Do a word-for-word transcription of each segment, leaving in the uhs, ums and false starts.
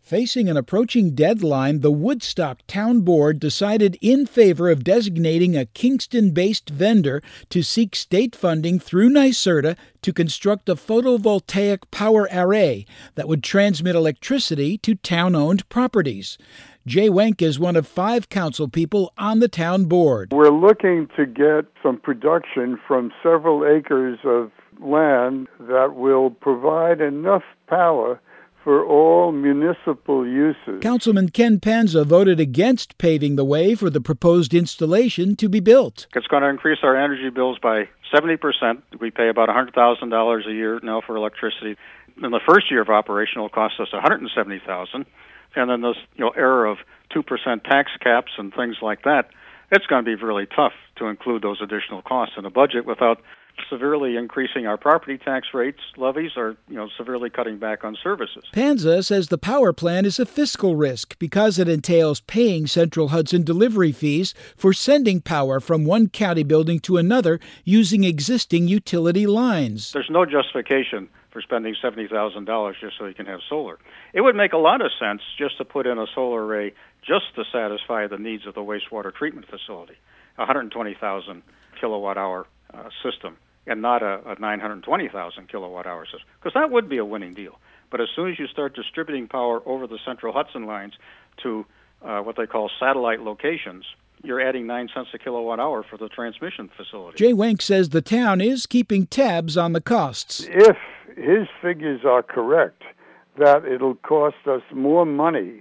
Facing an approaching deadline, the Woodstock Town Board decided in favor of designating a Kingston-based vendor to seek state funding through NYSERDA to construct a photovoltaic power array that would transmit electricity to town-owned properties. Jay Wenk is one of five council people on the town board. We're looking to get some production from several acres of land that will provide enough power for all municipal uses. Councilman Ken Panza voted against paving the way for the proposed installation to be built. It's going to increase our energy bills by seventy percent. We pay about one hundred thousand dollars a year now for electricity. In the first year of operation, it'll cost us one hundred seventy thousand dollars. And then this you know, era of two percent tax caps and things like that, it's going to be really tough to include those additional costs in a budget without severely increasing our property tax rates, levies, or you know, severely cutting back on services. Panza says the power plant is a fiscal risk because it entails paying Central Hudson delivery fees for sending power from one county building to another using existing utility lines. There's no justification for spending seventy thousand dollars just so you can have solar. It would make a lot of sense just to put in a solar array just to satisfy the needs of the wastewater treatment facility, a one hundred twenty thousand kilowatt hour uh, system, and not a, a nine hundred twenty thousand kilowatt hour system, because that would be a winning deal. But as soon as you start distributing power over the Central Hudson lines to uh, what they call satellite locations, you're adding nine cents a kilowatt hour for the transmission facility. Jay Wenk says the town is keeping tabs on the costs. If his figures are correct, that it'll cost us more money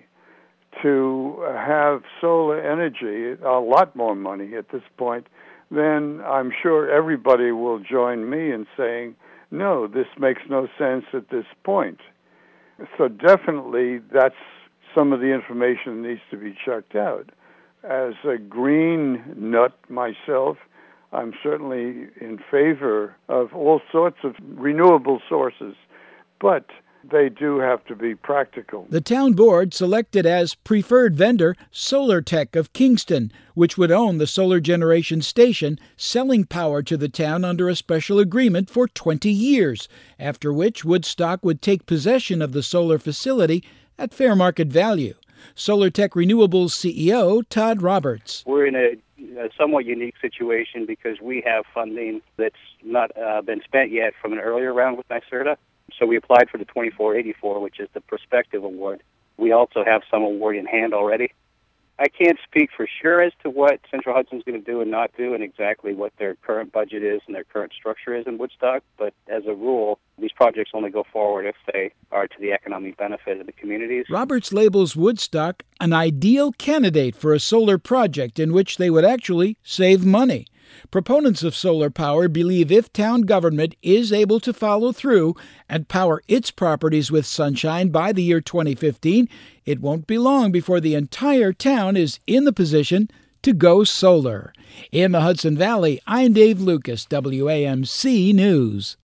to have solar energy, a lot more money at this point, then I'm sure everybody will join me in saying, no, this makes no sense at this point. So definitely that's some of the information that needs to be checked out. As a green nut myself, I'm certainly in favor of all sorts of renewable sources, but they do have to be practical. The town board selected as preferred vendor SolarTech of Kingston, which would own the solar generation station, selling power to the town under a special agreement for twenty years, after which Woodstock would take possession of the solar facility at fair market value. SolarTech Renewables C E O Todd Roberts. We're in a, a somewhat unique situation because we have funding that's not uh, been spent yet from an earlier round with NYSERDA. So we applied for the twenty-four eighty-four, which is the prospective award. We also have some award in hand already. I can't speak for sure as to what Central Hudson's going to do and not do and exactly what their current budget is and their current structure is in Woodstock, but as a rule, these projects only go forward if they are to the economic benefit of the communities. Roberts labels Woodstock an ideal candidate for a solar project in which they would actually save money. Proponents of solar power believe if town government is able to follow through and power its properties with sunshine by the year twenty fifteen, it won't be long before the entire town is in the position to go solar. In the Hudson Valley, I'm Dave Lucas, W A M C News.